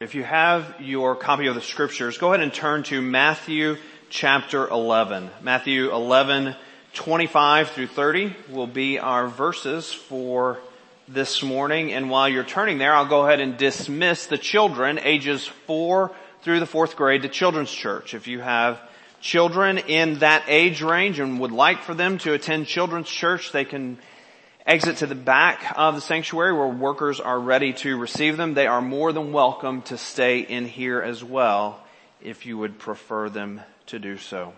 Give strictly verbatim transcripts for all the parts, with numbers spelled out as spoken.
If you have your copy of the scriptures, go ahead and turn to Matthew chapter eleven. Matthew eleven, twenty-five through thirty will be our verses for this morning. And while you're turning there, I'll go ahead and dismiss the children ages four through the fourth grade to Children's Church. If you have children in that age range and would like for them to attend Children's Church, they can exit to the back of the sanctuary where workers are ready to receive them. They are more than welcome to stay in here as well if you would prefer them to do so.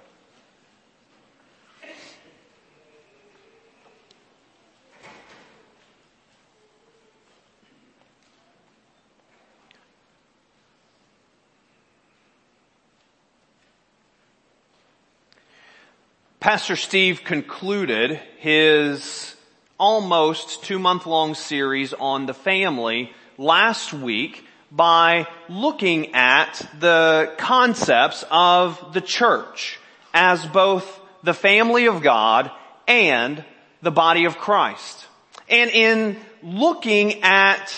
Pastor Steve concluded his almost two-month-long series on the family last week by looking at the concepts of the church as both the family of God and the body of Christ. And in looking at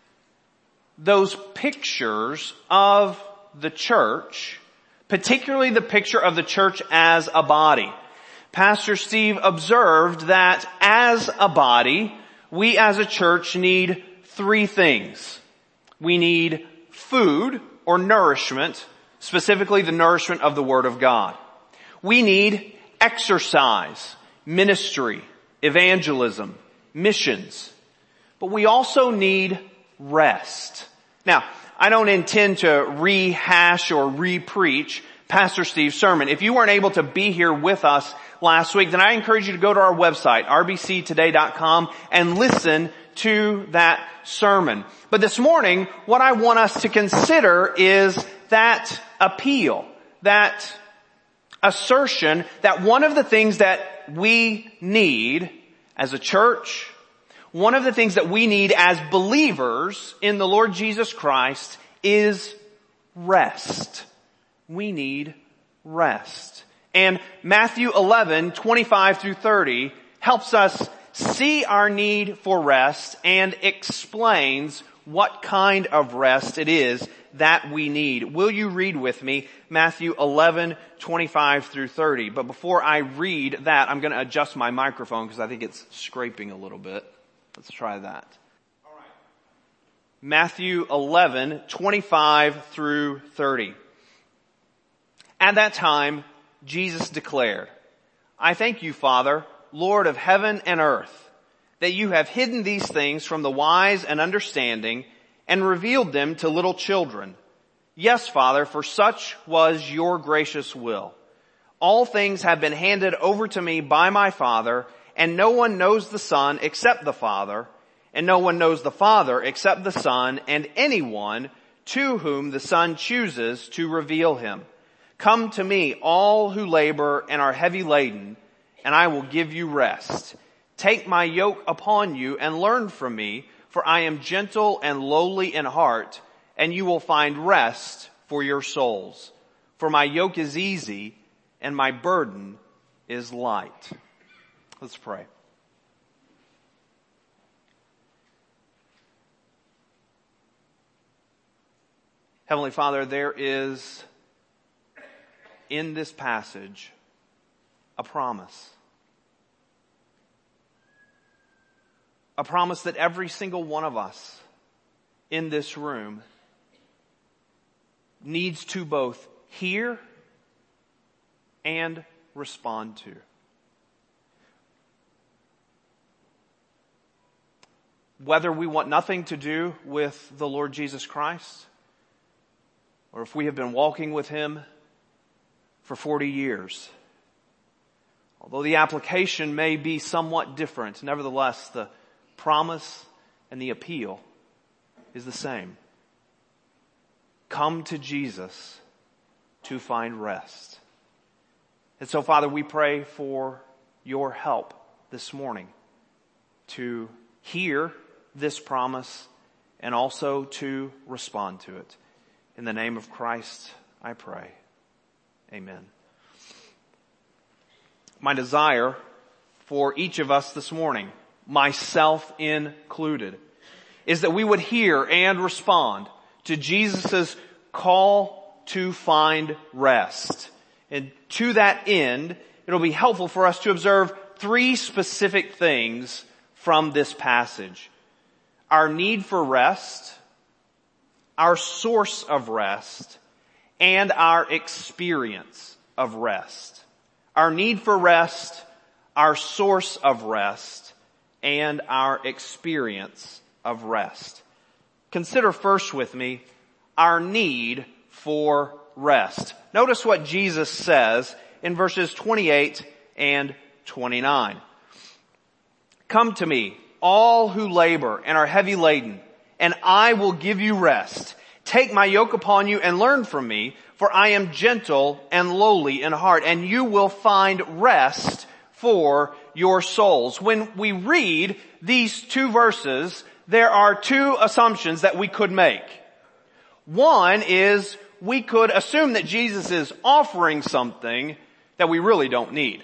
those pictures of the church, particularly the picture of the church as a body, Pastor Steve observed that as a body, we as a church need three things. We need food or nourishment, specifically the nourishment of the Word of God. We need exercise, ministry, evangelism, missions. But we also need rest. Now, I don't intend to rehash or re-preach Pastor Steve's sermon. If you weren't able to be here with us last week, then I encourage you to go to our website, r b c today dot com, and listen to that sermon. But this morning, what I want us to consider is that appeal, that assertion that one of the things that we need as a church, one of the things that we need as believers in the Lord Jesus Christ is rest. We need rest. And Matthew eleven, twenty-five through thirty helps us see our need for rest and explains what kind of rest it is that we need. Will you read with me Matthew eleven, twenty-five through thirty? But before I read that, I'm going to adjust my microphone because I think it's scraping a little bit. Let's try that. All right. Matthew eleven, twenty-five through thirty. At that time, Jesus declared, I thank you, Father, Lord of heaven and earth, that you have hidden these things from the wise and understanding and revealed them to little children. Yes, Father, for such was your gracious will. All things have been handed over to me by my Father, and no one knows the Son except the Father, and no one knows the Father except the Son, and anyone to whom the Son chooses to reveal him. Come to me, all who labor and are heavy laden, and I will give you rest. Take my yoke upon you and learn from me, for I am gentle and lowly in heart, and you will find rest for your souls. For my yoke is easy and my burden is light. Let's pray. Heavenly Father, there is in this passage a promise. A promise that every single one of us in this room needs to both hear and respond to. Whether we want nothing to do with the Lord Jesus Christ, or if we have been walking with Him for forty years. Although the application may be somewhat different, nevertheless the promise and the appeal is the same. Come to Jesus to find rest. And so, Father, we pray for your help this morning to hear this promise and also to respond to it. In the name of Christ, I pray. Amen. My desire for each of us this morning, myself included, is that we would hear and respond to Jesus' call to find rest. And to that end, it'll be helpful for us to observe three specific things from this passage. Our need for rest, our source of rest, and our experience of rest. Our need for rest, our source of rest, and our experience of rest. Consider first with me our need for rest. Notice what Jesus says in verses twenty-eight and twenty-nine. Come to me, all who labor and are heavy laden, and I will give you rest. Take my yoke upon you and learn from me, for I am gentle and lowly in heart, and you will find rest for your souls. When we read these two verses, there are two assumptions that we could make. One is we could assume that Jesus is offering something that we really don't need.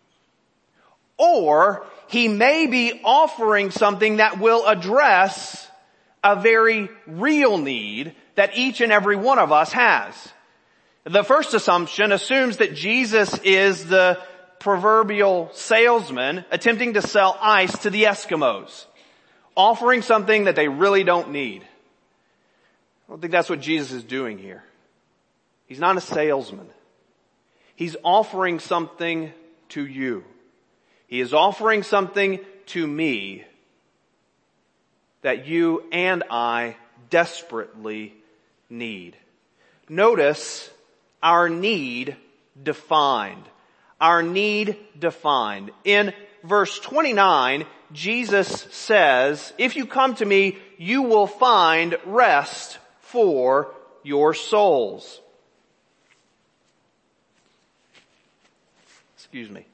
Or he may be offering something that will address a very real need that each and every one of us has. The first assumption assumes that Jesus is the proverbial salesman attempting to sell ice to the Eskimos, offering something that they really don't need. I don't think that's what Jesus is doing here. He's not a salesman. He's offering something to you. He is offering something to me that you and I desperately need. Notice our need defined. Our need defined. In verse twenty-nine, Jesus says, if you come to me, you will find rest for your souls. Excuse me.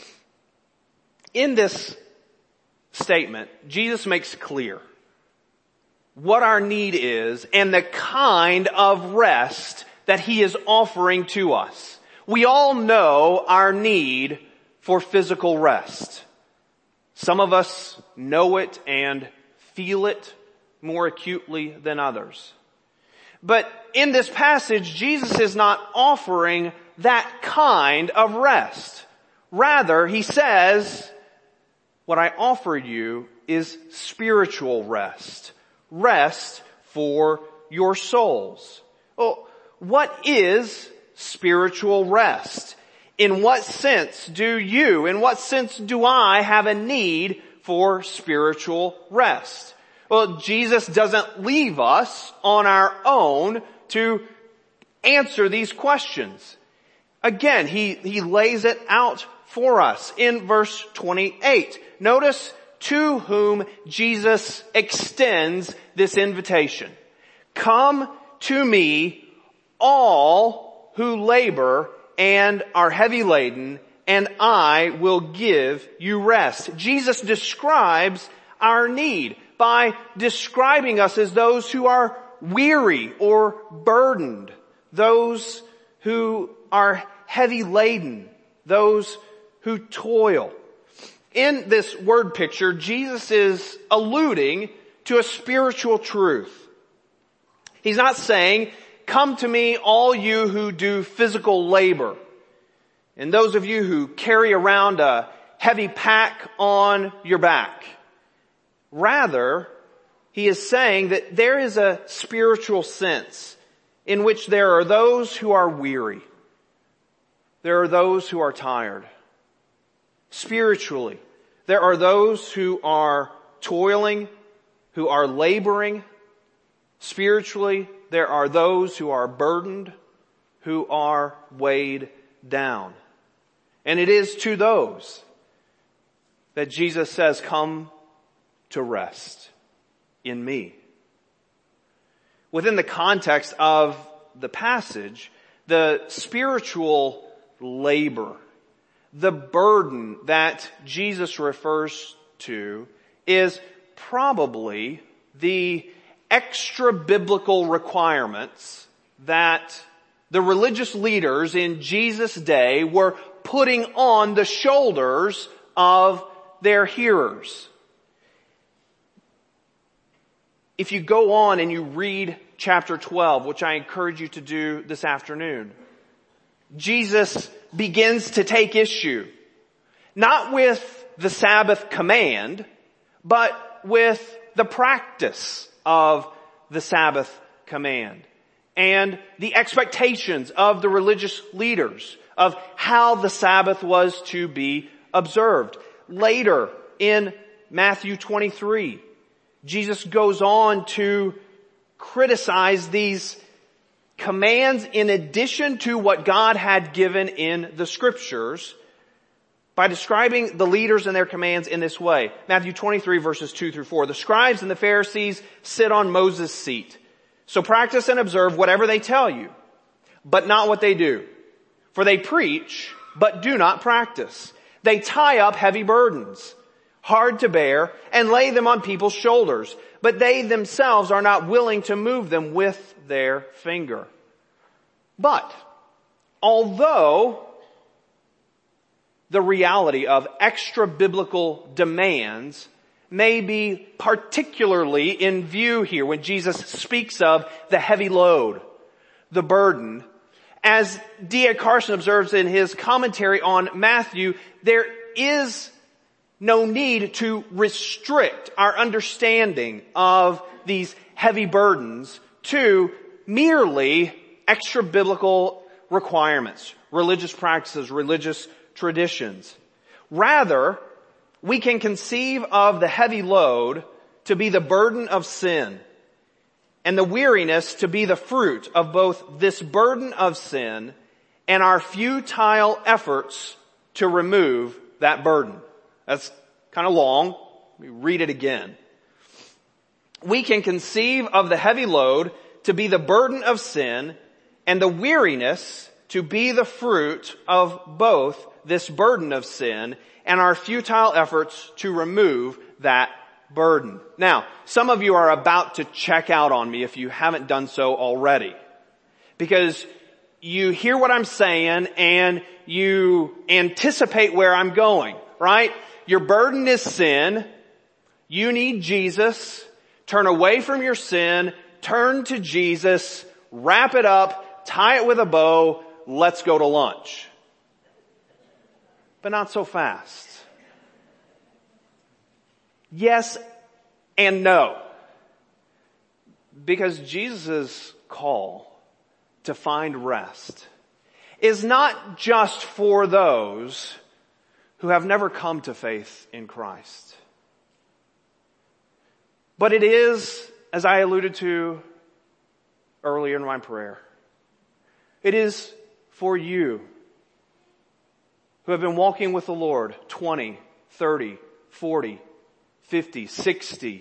In this statement, Jesus makes clear what our need is and the kind of rest that he is offering to us. We all know our need for physical rest. Some of us know it and feel it more acutely than others. But in this passage, Jesus is not offering that kind of rest. Rather, he says, what I offer you is spiritual rest. Rest for your souls. Well, what is spiritual rest? In what sense do you, in what sense do I have a need for spiritual rest? Well, Jesus doesn't leave us on our own to answer these questions. Again, he, he lays it out for us in verse twenty-eight. Notice to whom Jesus extends this invitation. Come to me, all who labor and are heavy laden, and I will give you rest. Jesus describes our need by describing us as those who are weary or burdened, those who are heavy laden, those who toil. In this word picture, Jesus is alluding to a spiritual truth. He's not saying, come to me, all you who do physical labor, and those of you who carry around a heavy pack on your back. Rather, he is saying that there is a spiritual sense in which there are those who are weary. There are those who are tired. Spiritually, there are those who are toiling, who are laboring. Spiritually, there are those who are burdened, who are weighed down. And it is to those that Jesus says, come to rest in me. Within the context of the passage, the spiritual labor, the burden that Jesus refers to is probably the extra biblical requirements that the religious leaders in Jesus' day were putting on the shoulders of their hearers. if you go on and you read chapter twelve, which I encourage you to do this afternoon, Jesus begins to take issue, not with the Sabbath command, but with the practice of the Sabbath command and the expectations of the religious leaders of how the Sabbath was to be observed. Later in Matthew twenty-three, Jesus goes on to criticize these commands in addition to what God had given in the scriptures by describing the leaders and their commands in this way. Matthew twenty-three verses two through four. The scribes and the Pharisees sit on Moses' seat. So practice and observe whatever they tell you, but not what they do. For they preach, but do not practice. They tie up heavy burdens, hard to bear, and lay them on people's shoulders, but they themselves are not willing to move them with their finger. But, although the reality of extra biblical demands may be particularly in view here when Jesus speaks of the heavy load, the burden, as D A Carson observes in his commentary on Matthew, there is no need to restrict our understanding of these heavy burdens to merely extra biblical requirements, religious practices, religious traditions. Rather, we can conceive of the heavy load to be the burden of sin and the weariness to be the fruit of both this burden of sin and our futile efforts to remove that burden. That's kind of long. Let me read it again. We can conceive of the heavy load to be the burden of sin and the weariness to be the fruit of both this burden of sin and our futile efforts to remove that burden. Now, some of you are about to check out on me if you haven't done so already, because you hear what I'm saying and you anticipate where I'm going, right? Your burden is sin. You need Jesus. Turn away from your sin. Turn to Jesus. Wrap it up. Tie it with a bow. Let's go to lunch. But not so fast. Yes and no. Because Jesus' call to find rest is not just for those who have never come to faith in Christ. But it is, as I alluded to earlier in my prayer, it is for you who have been walking with the Lord twenty, thirty, forty, fifty, sixty,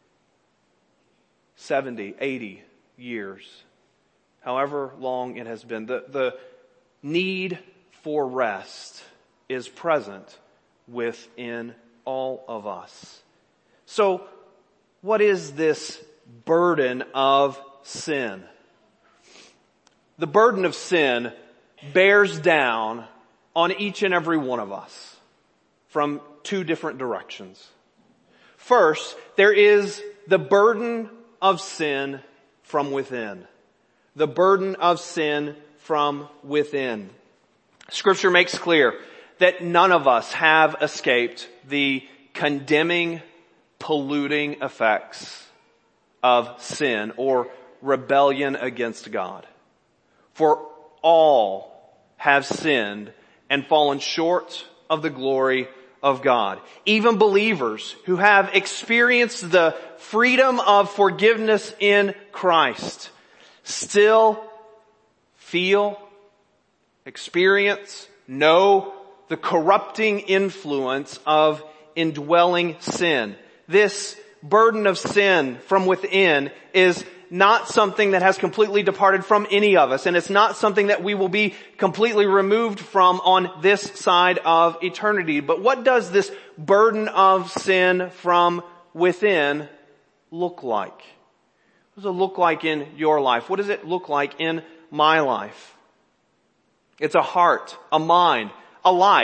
seventy, eighty years. However long it has been. The, the need for rest is present within all of us. So, what is this burden of sin? The burden of sin bears down on each and every one of us from two different directions. First, there is the burden of sin from within. The burden of sin from within. Scripture makes clear that none of us have escaped the condemning, polluting effects of sin or rebellion against God. For all have sinned and fallen short of the glory of God. Even believers who have experienced the freedom of forgiveness in Christ still feel, experience, know the corrupting influence of indwelling sin. This burden of sin from within is not something that has completely departed from any of us, and it's not something that we will be completely removed from on this side of eternity. But what does this burden of sin from within look like? What does it look like in your life? What does it look like in my life? It's a heart, a mind, a life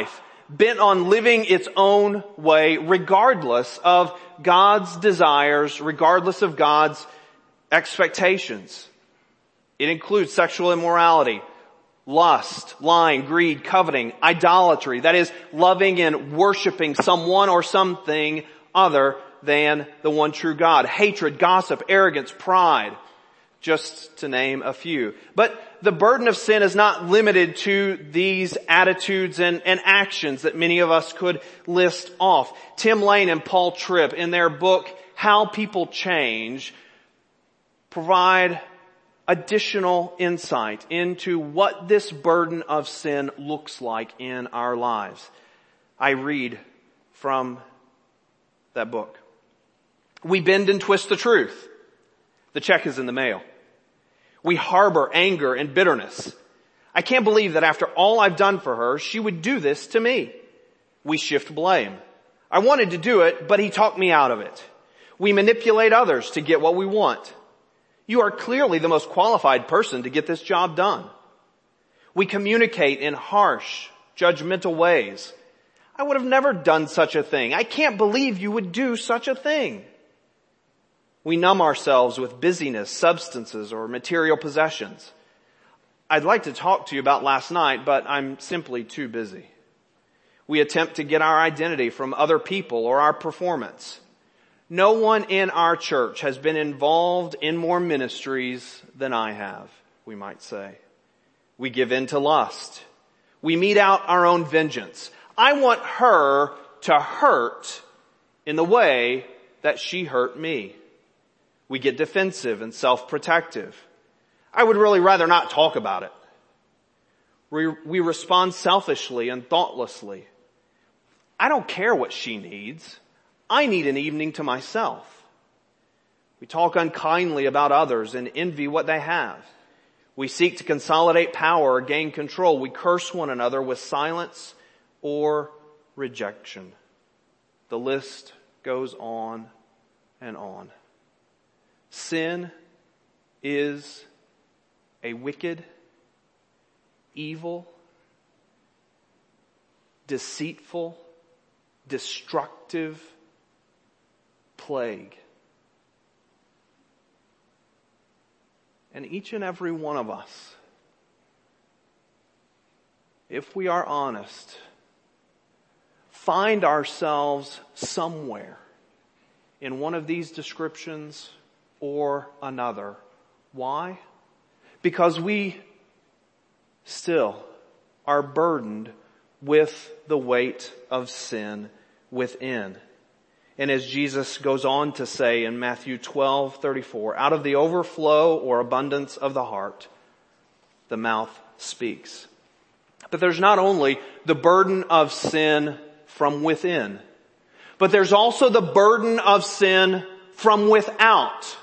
bent on living its own way regardless of God's desires, regardless of God's expectations. It includes sexual immorality, lust, lying, greed, coveting, idolatry. That is, loving and worshiping someone or something other than the one true God. Hatred, gossip, arrogance, pride, just to name a few. But the burden of sin is not limited to these attitudes and, and actions that many of us could list off. Tim Lane and Paul Tripp, in their book, How People Change, provide additional insight into what this burden of sin looks like in our lives. I read from that book. We bend and twist the truth. The check is in the mail. We harbor anger and bitterness. I can't believe that after all I've done for her, she would do this to me. We shift blame. I wanted to do it, but he talked me out of it. We manipulate others to get what we want. You are clearly the most qualified person to get this job done. We communicate in harsh, judgmental ways. I would have never done such a thing. I can't believe you would do such a thing. We numb ourselves with busyness, substances, or material possessions. I'd like to talk to you about last night, but I'm simply too busy. We attempt to get our identity from other people or our performance. No one in our church has been involved in more ministries than I have, we might say. We give in to lust. We mete out our own vengeance. I want her to hurt in the way that she hurt me. We get defensive and self-protective. I would really rather not talk about it. We, we respond selfishly and thoughtlessly. I don't care what she needs. I need an evening to myself. We talk unkindly about others and envy what they have. We seek to consolidate power or gain control. We curse one another with silence or rejection. The list goes on and on. Sin is a wicked, evil, deceitful, destructive plague. And each and every one of us, if we are honest, find ourselves somewhere in one of these descriptions or another. Why? Because we still are burdened with the weight of sin within. And as Jesus goes on to say in Matthew twelve thirty-four, out of the overflow or abundance of the heart, the mouth speaks. But there's not only the burden of sin from within, but there's also the burden of sin from without.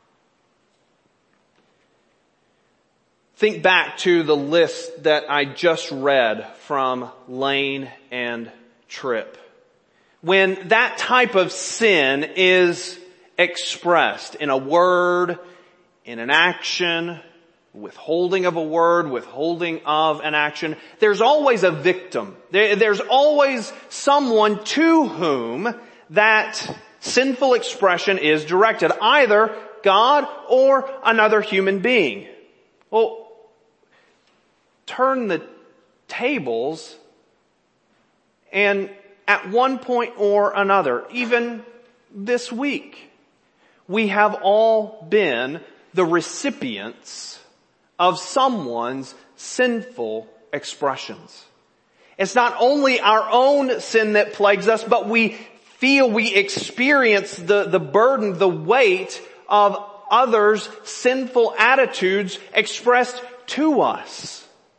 Think back to the list that I just read from Lane and Tripp. When that type of sin is expressed in a word, in an action, withholding of a word, withholding of an action, there's always a victim. There, there's always someone to whom that sinful expression is directed, either God or another human being. Well, turn the tables, and at one point or another, even this week, we have all been the recipients of someone's sinful expressions. It's not only our own sin that plagues us, but we feel, we experience the, the burden, the weight of others' sinful attitudes expressed to us.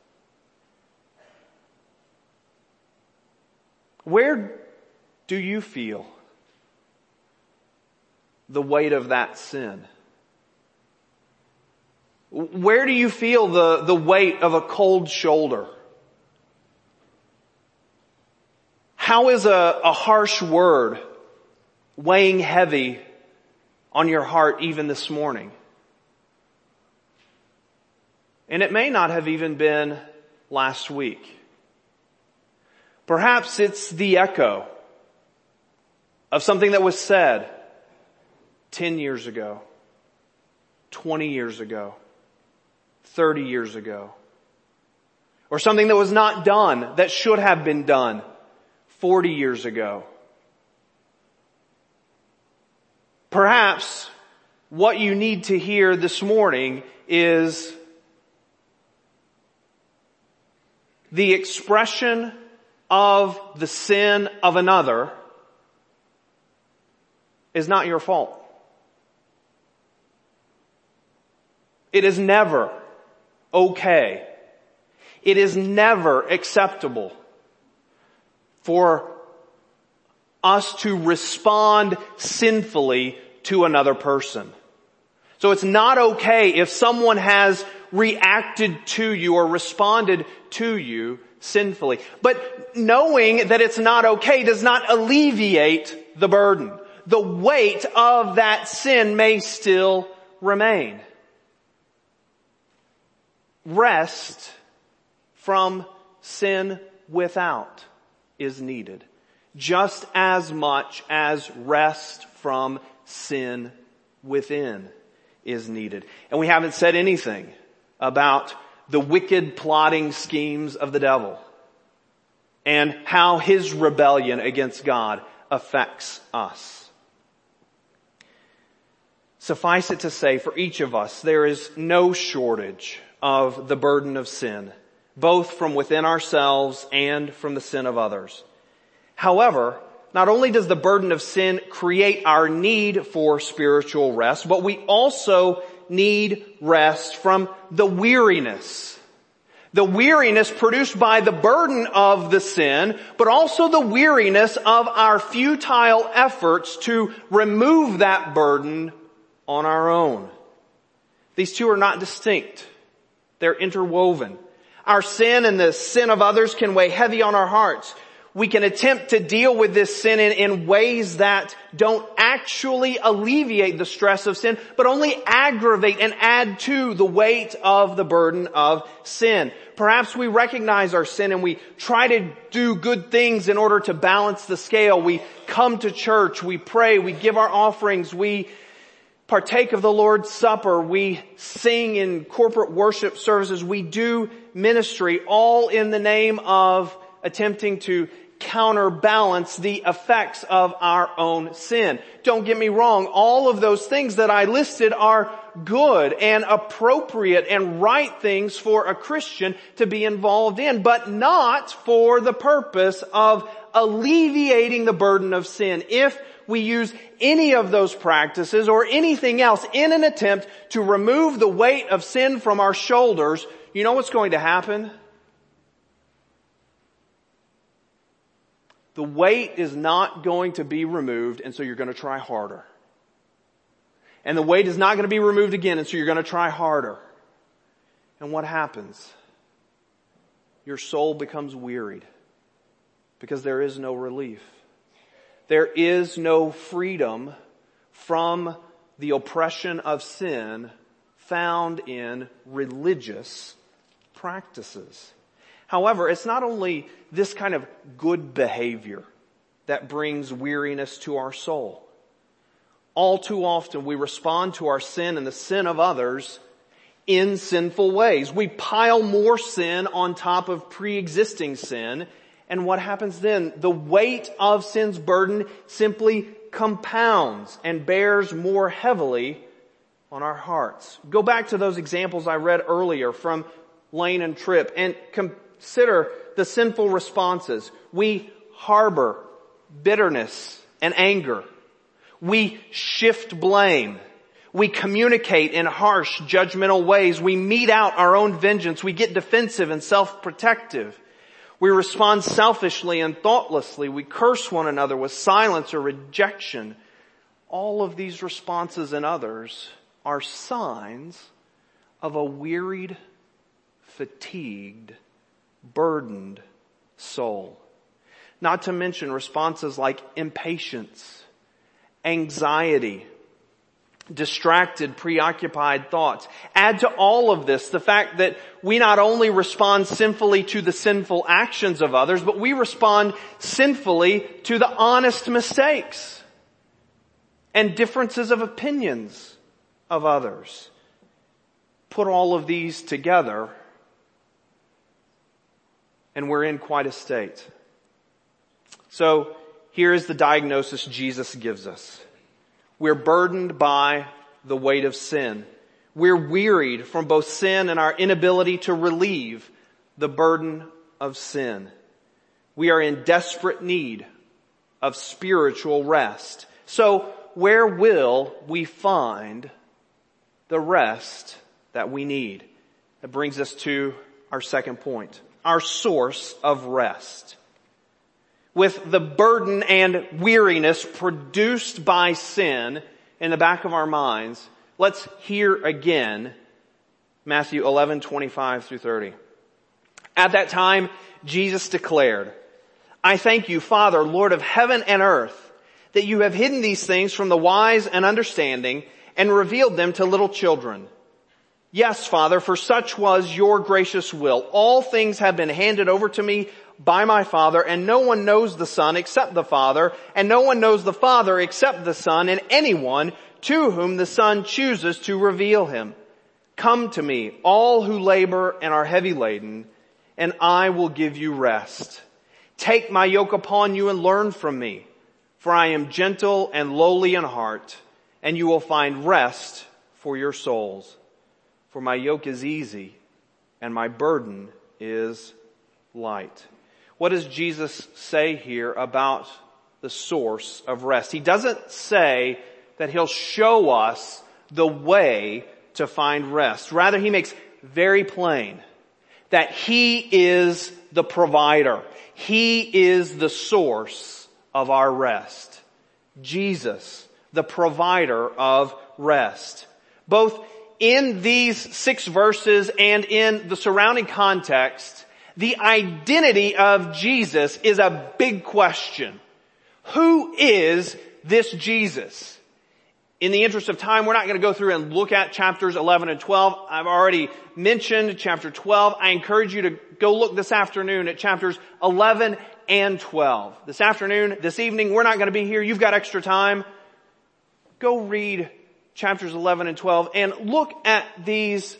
Where do you feel the weight of that sin? Where do you feel the, the weight of a cold shoulder? How is a, a harsh word weighing heavy on your heart even this morning? And it may not have even been last week. Perhaps it's the echo of something that was said ten years ago, twenty years ago, thirty years ago. Or something that was not done that should have been done forty years ago. Perhaps what you need to hear this morning is the expression of the sin of another is not your fault. It is never okay. It is never acceptable for us to respond sinfully to another person. So it's not okay if someone has reacted to you or responded to you sinfully. But knowing that it's not okay does not alleviate the burden. The weight of that sin may still remain. Rest from sin without is needed, just as much as rest from sin within is needed. And we haven't said anything about the wicked plotting schemes of the devil and how his rebellion against God affects us. Suffice it to say, for each of us, there is no shortage of the burden of sin, both from within ourselves and from the sin of others. However, not only does the burden of sin create our need for spiritual rest, but we also need rest from the weariness. The weariness produced by the burden of the sin, but also the weariness of our futile efforts to remove that burden on our own. These two are not distinct. They're interwoven. Our sin and the sin of others can weigh heavy on our hearts. We can attempt to deal with this sin in, in ways that don't actually alleviate the stress of sin, but only aggravate and add to the weight of the burden of sin. Perhaps we recognize our sin and we try to do good things in order to balance the scale. We come to church, we pray, we give our offerings, we partake of the Lord's Supper, we sing in corporate worship services, we do ministry, all in the name of attempting to counterbalance the effects of our own sin. Don't get me wrong, all of those things that I listed are good and appropriate and right things for a Christian to be involved in, but not for the purpose of alleviating the burden of sin. If we use any of those practices or anything else in an attempt to remove the weight of sin from our shoulders, you know what's going to happen? The weight is not going to be removed, and so you're going to try harder. And the weight is not going to be removed again, and so you're going to try harder. And what happens? Your soul becomes wearied because there is no relief. There is no freedom from the oppression of sin found in religious practices. However, it's not only this kind of good behavior that brings weariness to our soul. All too often we respond to our sin and the sin of others in sinful ways. We pile more sin on top of pre-existing sin. And what happens then? The weight of sin's burden simply compounds and bears more heavily on our hearts. Go back to those examples I read earlier from Lane and Tripp and consider the sinful responses. We harbor bitterness and anger. We shift blame. We communicate in harsh, judgmental ways. We mete out our own vengeance. We get defensive and self-protective. We respond selfishly and thoughtlessly. We curse one another with silence or rejection. All of these responses and others are signs of a wearied, fatigued, burdened soul. Not to mention responses like impatience, anxiety, distracted, preoccupied thoughts. Add to all of this the fact that we not only respond sinfully to the sinful actions of others, but we respond sinfully to the honest mistakes and differences of opinions of others. Put all of these together, and we're in quite a state. So here is the diagnosis Jesus gives us. We're burdened by the weight of sin. We're wearied from both sin and our inability to relieve the burden of sin. We are in desperate need of spiritual rest. So where will we find the rest that we need? That brings us to our second point, our source of rest. With the burden and weariness produced by sin in the back of our minds, let's hear again Matthew eleven, twenty-five through thirty. At that time, Jesus declared, I thank you, Father, Lord of heaven and earth, that you have hidden these things from the wise and understanding and revealed them to little children. Yes, Father, for such was your gracious will. All things have been handed over to me by my Father, and no one knows the Son except the Father, and no one knows the Father except the Son, and anyone to whom the Son chooses to reveal him. Come to me, all who labor and are heavy laden, and I will give you rest. Take my yoke upon you and learn from me, for I am gentle and lowly in heart, and you will find rest for your souls. For my yoke is easy and my burden is light. What does Jesus say here about the source of rest? He doesn't say that he'll show us the way to find rest. Rather, he makes very plain that he is the provider. He is the source of our rest. Jesus, the provider of rest. Both in these six verses and in the surrounding context, the identity of Jesus is a big question. Who is this Jesus? In the interest of time, we're not going to go through and look at chapters eleven and twelve. I've already mentioned chapter twelve. I encourage you to go look this afternoon at chapters eleven and twelve. This afternoon, this evening, we're not going to be here. You've got extra time. Go read chapters eleven and twelve and look at these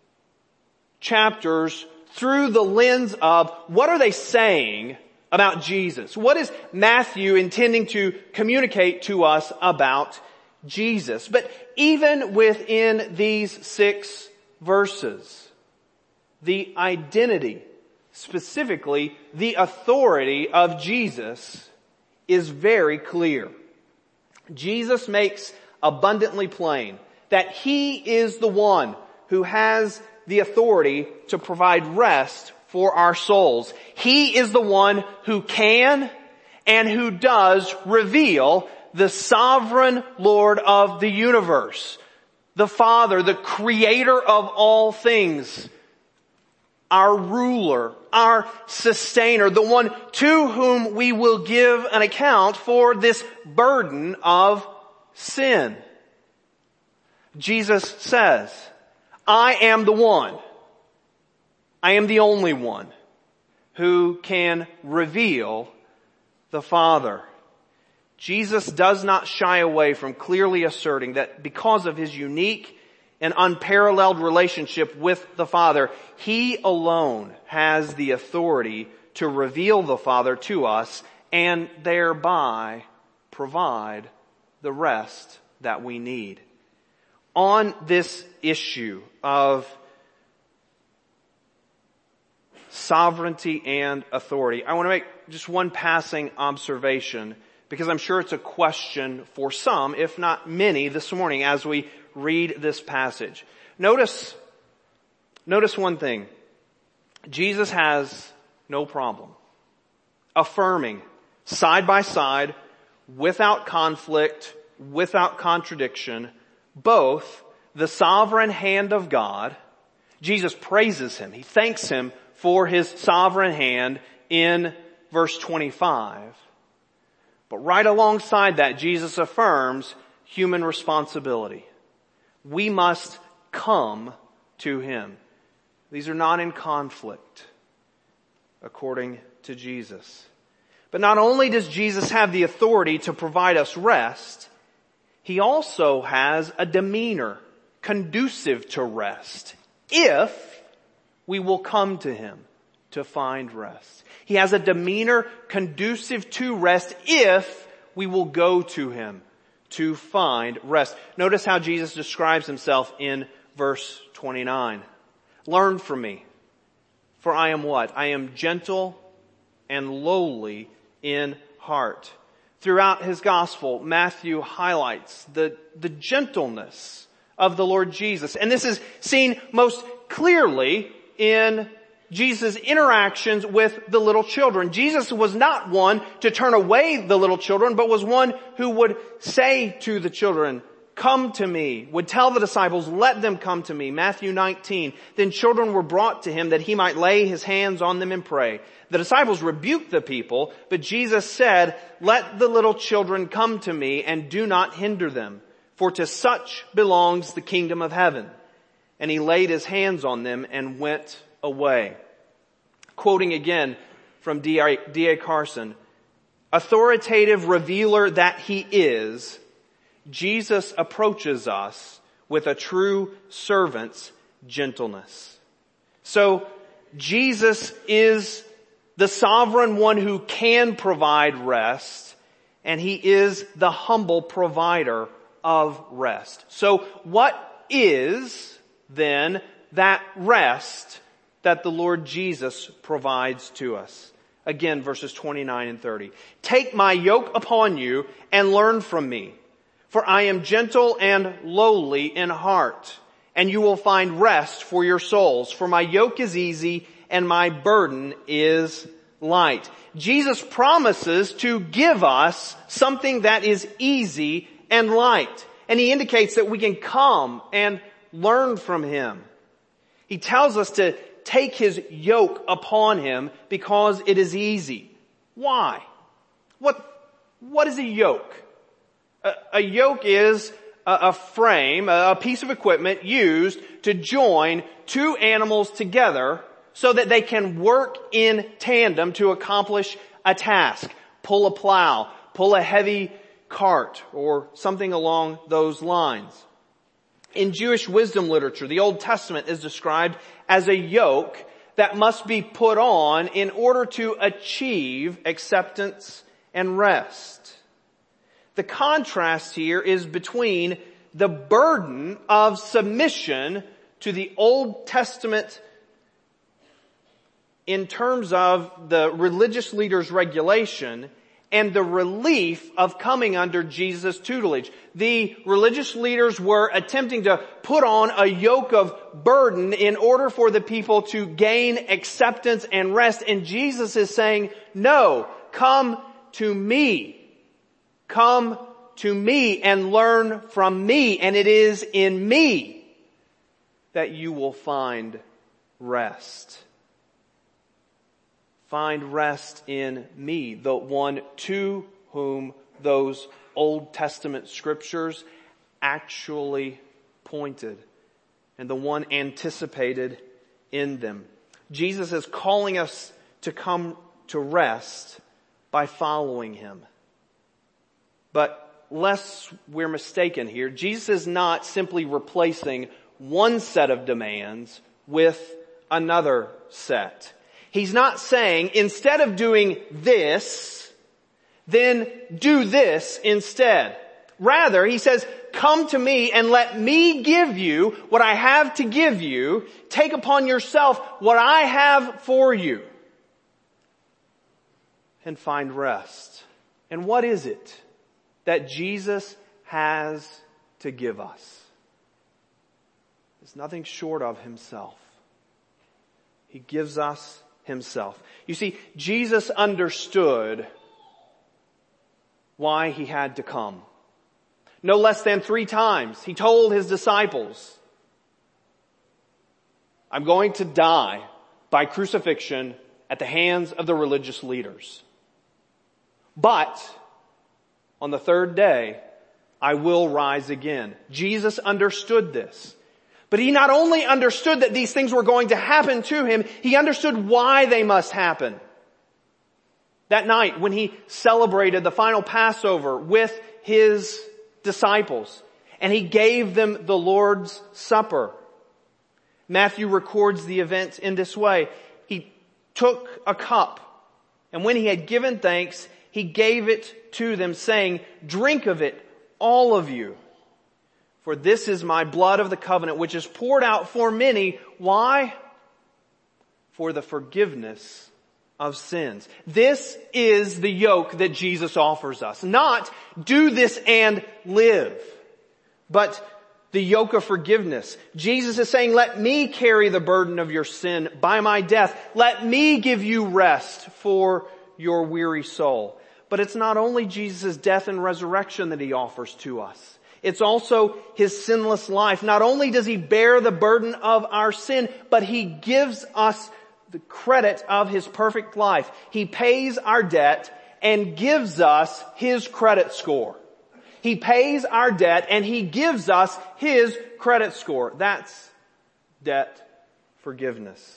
chapters through the lens of what are they saying about Jesus? What is Matthew intending to communicate to us about Jesus? But even within these six verses, the identity, specifically the authority of Jesus, is very clear. Jesus makes abundantly plain that he is the one who has the authority to provide rest for our souls. He is the one who can and who does reveal the sovereign Lord of the universe, the Father, the creator of all things, our ruler, our sustainer, the one to whom we will give an account for this burden of sin. Jesus says, I am the one, I am the only one who can reveal the Father. Jesus does not shy away from clearly asserting that because of his unique and unparalleled relationship with the Father, he alone has the authority to reveal the Father to us and thereby provide the rest that we need. On this issue of sovereignty and authority, I want to make just one passing observation because I'm sure it's a question for some, if not many, this morning as we read this passage. Notice, notice one thing. Jesus has no problem affirming side by side, without conflict, without contradiction, both the sovereign hand of God. Jesus praises him. He thanks him for his sovereign hand in verse twenty-five. But right alongside that, Jesus affirms human responsibility. we must come to Him. These are not in conflict, according to Jesus. But not only does Jesus have the authority to provide us rest, He also has a demeanor conducive to rest, if we will come to Him to find rest. He has a demeanor conducive to rest if we will go to Him to find rest. Notice how Jesus describes Himself in verse twenty-nine. Learn from me, for I am what? I am gentle and lowly in heart. Throughout His gospel, Matthew highlights the, the gentleness of the Lord Jesus. And this is seen most clearly in Jesus' interactions with the little children. Jesus was not one to turn away the little children, but was one who would say to the children, come to me, would tell the disciples, let them come to me. Matthew nineteen, then children were brought to Him that He might lay His hands on them and pray. The disciples rebuked the people, but Jesus said, let the little children come to me and do not hinder them, for to such belongs the kingdom of heaven. And He laid His hands on them and went away. Quoting again from D A Carson, authoritative revealer that He is, Jesus approaches us with a true servant's gentleness. So Jesus is the sovereign one who can provide rest, and He is the humble provider of rest. So what is then that rest that the Lord Jesus provides to us? Again, verses twenty-nine and thirty. Take my yoke upon you and learn from me, for I am gentle and lowly in heart, and you will find rest for your souls. For my yoke is easy and my burden is light. Jesus promises to give us something that is easy and light. And He indicates that we can come and learn from Him. He tells us to take His yoke upon Him because it is easy. Why? What, what is a yoke? A, a yoke is a, a frame, a, a piece of equipment used to join two animals together so that they can work in tandem to accomplish a task. Pull a plow, pull a heavy cart, or something along those lines. In Jewish wisdom literature, the Old Testament is described as a yoke that must be put on in order to achieve acceptance and rest. The contrast here is between the burden of submission to the Old Testament in terms of the religious leaders' regulation and the relief of coming under Jesus' tutelage. The religious leaders were attempting to put on a yoke of burden in order for the people to gain acceptance and rest. And Jesus is saying, no, come to me. Come to me and learn from me. And it is in me that you will find rest. Find rest in me, the one to whom those Old Testament scriptures actually pointed, and the one anticipated in them. Jesus is calling us to come to rest by following Him. But lest we're mistaken here, Jesus is not simply replacing one set of demands with another set. He's not saying, instead of doing this, then do this instead. Rather, He says, come to me and let me give you what I have to give you. Take upon yourself what I have for you. And find rest. And what is it that Jesus has to give us? It's nothing short of Himself. He gives us Himself. You see, Jesus understood why He had to come. No less than three times He told His disciples, I'm going to die by crucifixion at the hands of the religious leaders. But on the third day, I will rise again. Jesus understood this. But he not only understood that these things were going to happen to him, he understood why they must happen. That night when he celebrated the final Passover with his disciples, and he gave them the Lord's Supper, Matthew records the event in this way. He took a cup, and when he had given thanks, he gave it to them, saying, "Drink of it, all of you. For this is my blood of the covenant, which is poured out for many." Why? For the forgiveness of sins. This is the yoke that Jesus offers us. Not do this and live, but the yoke of forgiveness. Jesus is saying, let me carry the burden of your sin by my death. Let me give you rest for your weary soul. But it's not only Jesus' death and resurrection that he offers to us. It's also his sinless life. Not only does he bear the burden of our sin, but he gives us the credit of his perfect life. He pays our debt and gives us his credit score. He pays our debt and he gives us his credit score. That's debt forgiveness.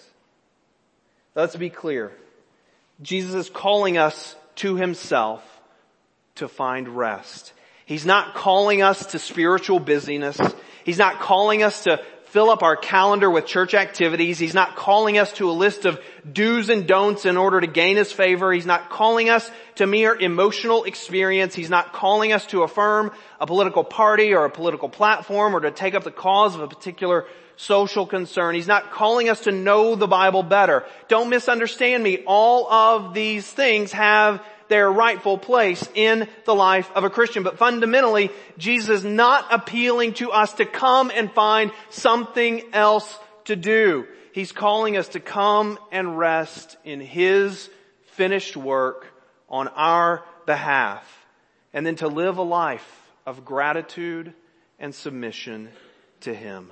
Let's be clear. Jesus is calling us to himself to find rest. He's not calling us to spiritual busyness. He's not calling us to fill up our calendar with church activities. He's not calling us to a list of do's and don'ts in order to gain his favor. He's not calling us to mere emotional experience. He's not calling us to affirm a political party or a political platform or to take up the cause of a particular social concern. He's not calling us to know the Bible better. Don't misunderstand me. All of these things have their rightful place in the life of a Christian. But fundamentally, Jesus is not appealing to us to come and find something else to do. He's calling us to come and rest in his finished work on our behalf, and then to live a life of gratitude and submission to him.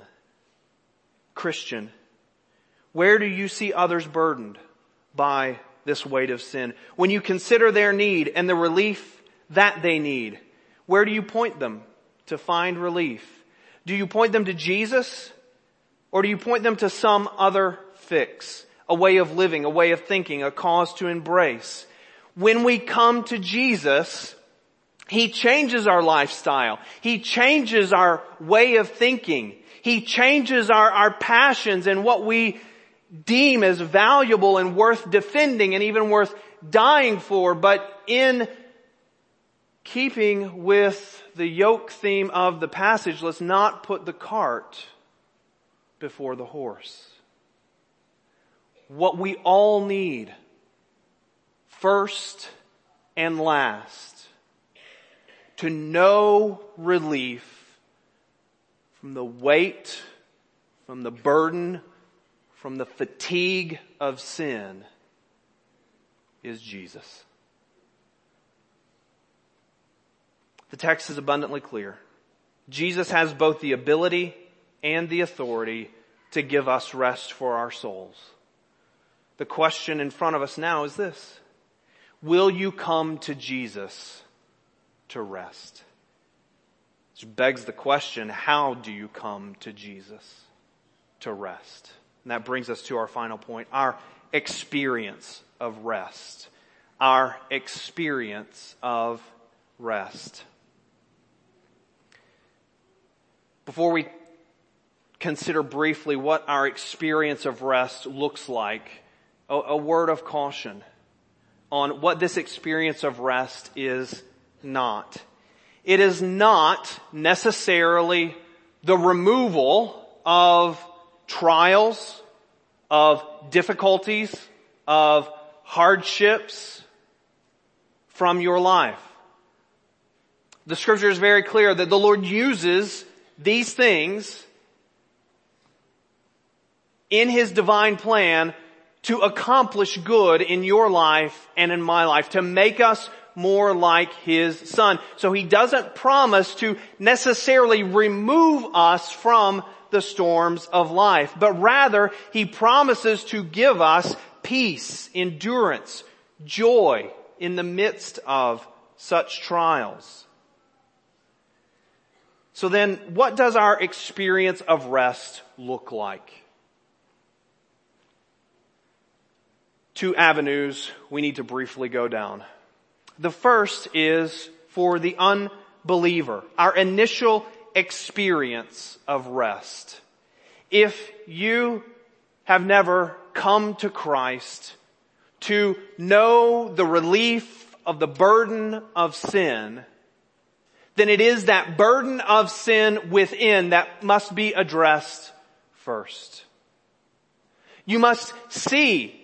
Christian, where do you see others burdened by this weight of sin? When you consider their need and the relief that they need, where do you point them to find relief? Do you point them to Jesus, or do you point them to some other fix, a way of living, a way of thinking, a cause to embrace? When we come to Jesus, he changes our lifestyle. He changes our way of thinking. He changes our, our passions and what we deem as valuable and worth defending and even worth dying for. But in keeping with the yoke theme of the passage, let's not put the cart before the horse. What we all need, first and last, to know relief from the weight, from the burden, from the fatigue of sin, is Jesus. The text is abundantly clear. Jesus has both the ability and the authority to give us rest for our souls. The question in front of us now is this: will you come to Jesus to rest? Which begs the question, how do you come to Jesus to rest? And that brings us to our final point, our experience of rest. Our experience of rest. Before we consider briefly what our experience of rest looks like, a, a word of caution on what this experience of rest is not. It is not necessarily the removal of trials, of difficulties, of hardships from your life. The scripture is very clear that the Lord uses these things in his divine plan to accomplish good in your life and in my life, to make us more like his Son. So he doesn't promise to necessarily remove us from the storms of life, but rather he promises to give us peace, endurance, joy in the midst of such trials. So then, what does our experience of rest look like? Two avenues we need to briefly go down. The first is for the unbeliever, our initial experience of rest. If you have never come to Christ to know the relief of the burden of sin, then it is that burden of sin within that must be addressed first. You must see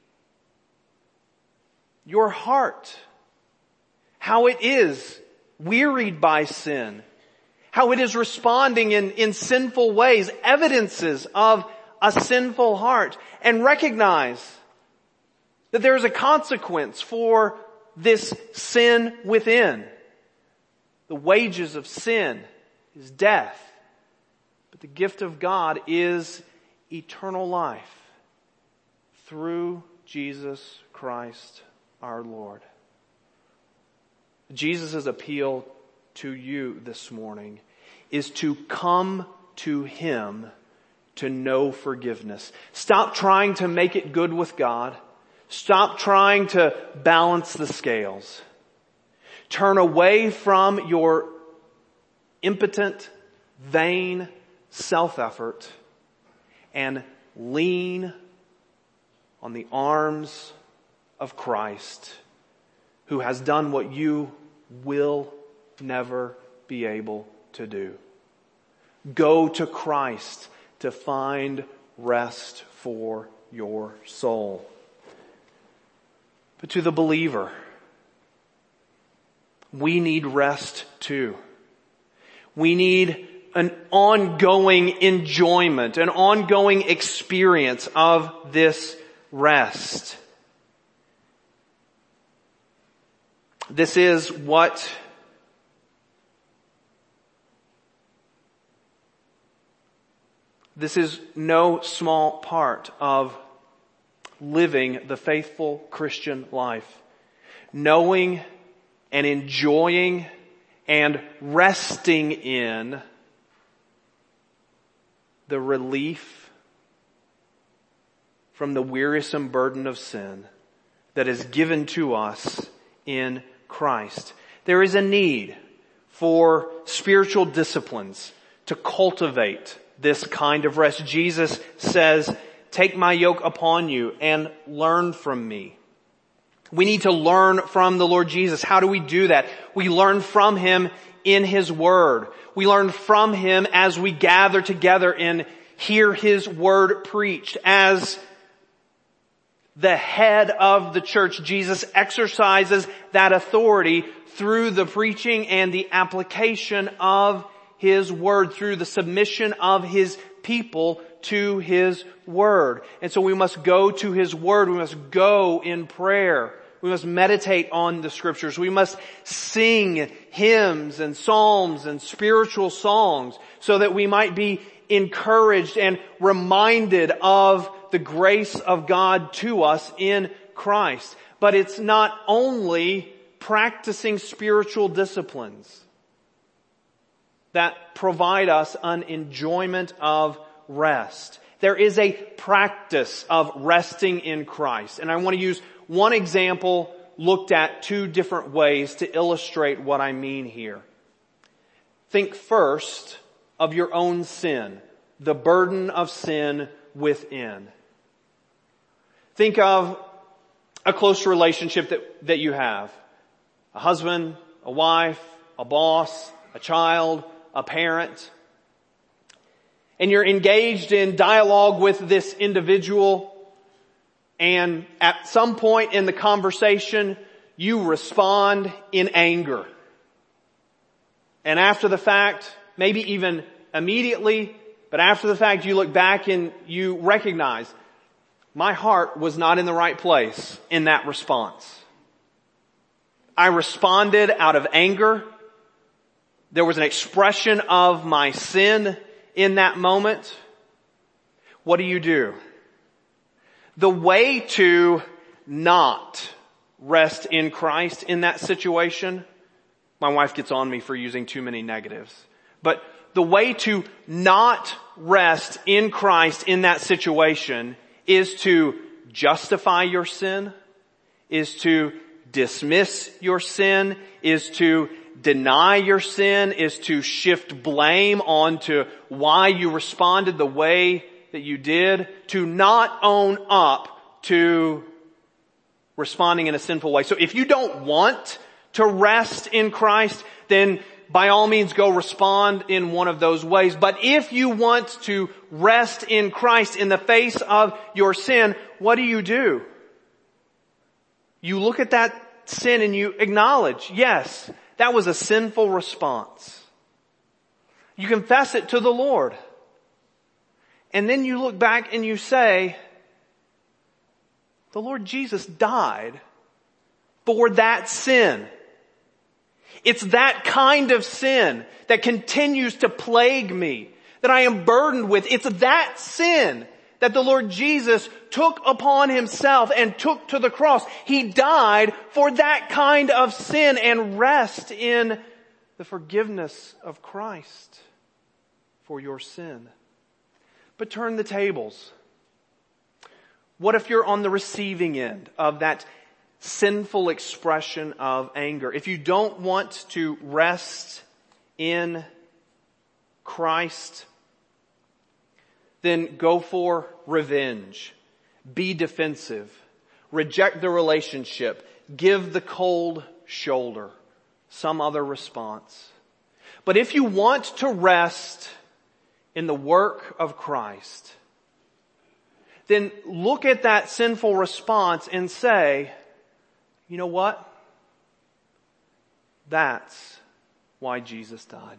your heart, how it is wearied by sin, how it is responding in, in sinful ways, evidences of a sinful heart, and recognize that there is a consequence for this sin within. The wages of sin is death, but the gift of God is eternal life through Jesus Christ our Lord. Jesus' appeal to you this morning is to come to Him to know forgiveness. Stop trying to make it good with God. Stop trying to balance the scales. Turn away from your impotent, vain self-effort and lean on the arms of Christ, who has done what you will never be able to do. Go to Christ to find rest for your soul. But to the believer, we need rest too. We need an ongoing enjoyment, an ongoing experience of this rest. This is what This is no small part of living the faithful Christian life. Knowing and enjoying and resting in the relief from the wearisome burden of sin that is given to us in Christ. There is a need for spiritual disciplines to cultivate this kind of rest. Jesus says, "Take my yoke upon you and learn from me." We need to learn from the Lord Jesus. How do we do that? We learn from Him in His Word. We learn from Him as we gather together and hear His Word preached. As the head of the church, Jesus exercises that authority through the preaching and the application of His Word, through the submission of His people to His Word. And so we must go to His Word. We must go in prayer. We must meditate on the Scriptures. We must sing hymns and psalms and spiritual songs so that we might be encouraged and reminded of the grace of God to us in Christ. But it's not only practicing spiritual disciplines that provide us an enjoyment of rest. There is a practice of resting in Christ. And I want to use one example looked at two different ways to illustrate what I mean here. Think first of your own sin, the burden of sin within. Think of a close relationship that, that you have. A husband, a wife, a boss, a child, a parent. And you're engaged in dialogue with this individual, and at some point in the conversation, you respond in anger. And after the fact, maybe even immediately, but after the fact, you look back and you recognize, my heart was not in the right place in that response. I responded out of anger. There was an expression of my sin in that moment. What do you do? The way to not rest in Christ in that situation, my wife gets on me for using too many negatives, But the way to not rest in Christ in that situation is to justify your sin, is to dismiss your sin, is to deny your sin, is to shift blame onto why you responded the way that you did, to not own up to responding in a sinful way. So if you don't want to rest in Christ, then by all means go respond in one of those ways. But if you want to rest in Christ in the face of your sin, what do you do? You look at that sin and you acknowledge, yes, that was a sinful response. You confess it to the Lord. And then you look back and you say, the Lord Jesus died for that sin. It's that kind of sin that continues to plague me, that I am burdened with. It's that sin that the Lord Jesus took upon himself and took to the cross. He died for that kind of sin, and rest in the forgiveness of Christ for your sin. But turn the tables. What if you're on the receiving end of that sinful expression of anger? If you don't want to rest in Christ, then go for revenge. Be defensive. Reject the relationship. Give the cold shoulder. Some other response. But if you want to rest in the work of Christ, then look at that sinful response and say, you know what? That's why Jesus died.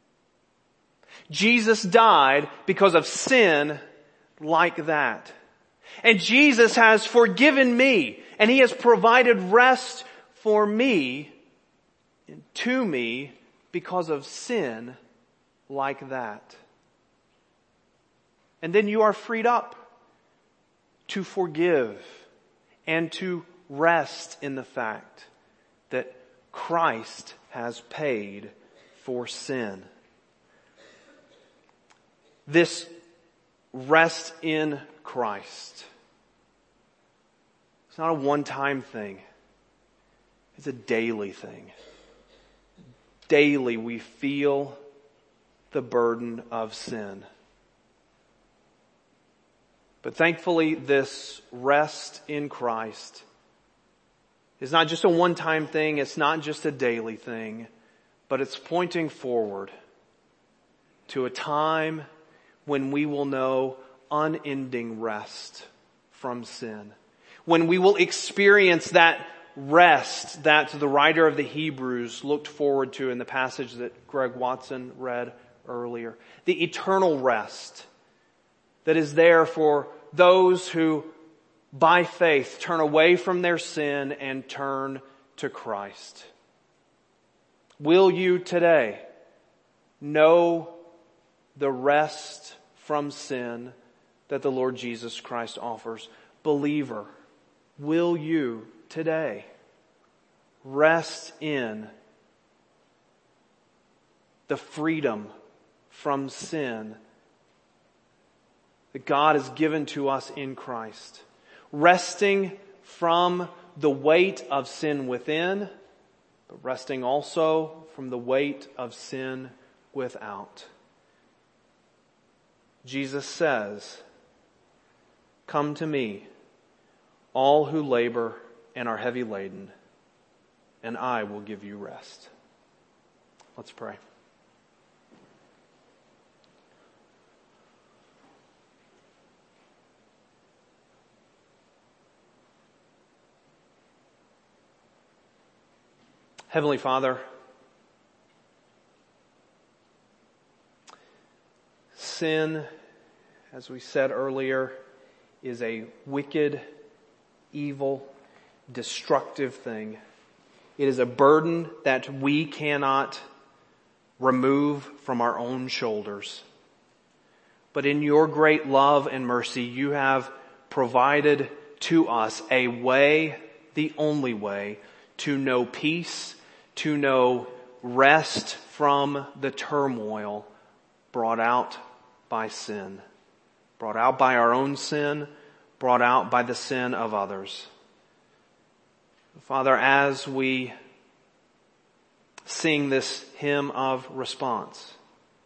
Jesus died because of sin like that. And Jesus has forgiven me, and he has provided rest for me and to me because of sin like that. And then you are freed up to forgive and to rest in the fact that Christ has paid for sin. This rest in Christ, it's not a one-time thing. It's a daily thing. Daily we feel the burden of sin. But thankfully, this rest in Christ is not just a one-time thing. It's not just a daily thing, but it's pointing forward to a time when we will know unending rest from sin. When we will experience that rest that the writer of the Hebrews looked forward to in the passage that Greg Watson read earlier. The eternal rest that is there for those who, by faith, turn away from their sin and turn to Christ. Will you today know the rest from sin that the Lord Jesus Christ offers? Believer, will you today rest in the freedom from sin that God has given to us in Christ? Resting from the weight of sin within, but resting also from the weight of sin without. Jesus says, "Come to me, all who labor and are heavy laden, and I will give you rest." Let's pray. Heavenly Father, sin, as we said earlier, is a wicked, evil, destructive thing. It is a burden that we cannot remove from our own shoulders. But in your great love and mercy, you have provided to us a way, the only way, to know peace, to know rest from the turmoil brought out by sin, brought out by our own sin, brought out by the sin of others. Father, as we sing this hymn of response,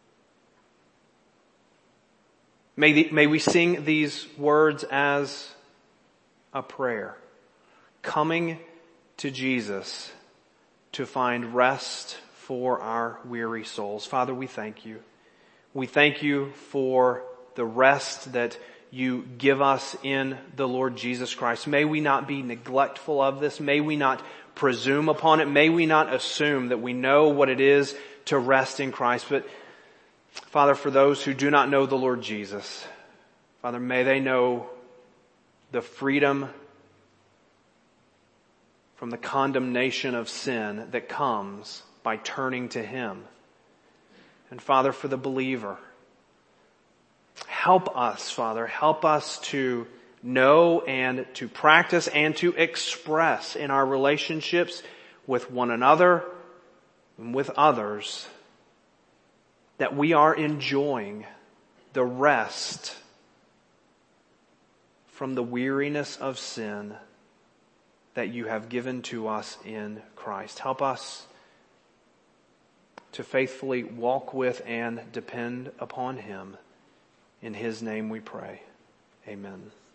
may, the, may we sing these words as a prayer, coming to Jesus to find rest for our weary souls. Father, we thank you. We thank you for the rest that you give us in the Lord Jesus Christ. May we not be neglectful of this. May we not presume upon it. May we not assume that we know what it is to rest in Christ. But Father, for those who do not know the Lord Jesus, Father, may they know the freedom from the condemnation of sin that comes by turning to Him. And Father, for the believer, help us, Father, help us to know and to practice and to express in our relationships with one another and with others that we are enjoying the rest from the weariness of sin that you have given to us in Christ. Help us to faithfully walk with and depend upon Him. In His name we pray. Amen.